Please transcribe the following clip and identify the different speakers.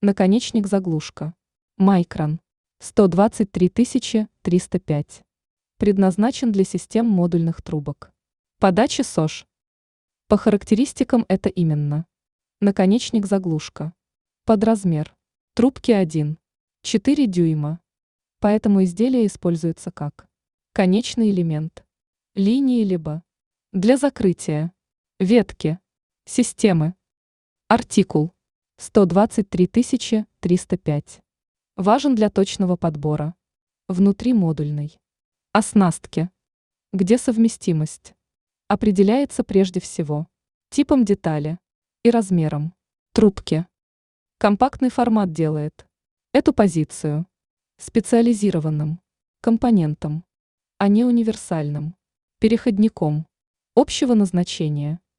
Speaker 1: Наконечник-заглушка. Micron. 123 305. Предназначен для систем модульных трубок. Подача СОЖ. По характеристикам это именно наконечник-заглушка. Под размер. Трубки 1,4 дюйма. Поэтому изделие используется как конечный элемент линии либо для закрытия ветки системы. Артикул 123 305. Важен для точного подбора внутримодульной оснастки, где совместимость определяется прежде всего типом детали и размером трубки. Компактный формат делает эту позицию специализированным компонентом, а не универсальным переходником общего назначения.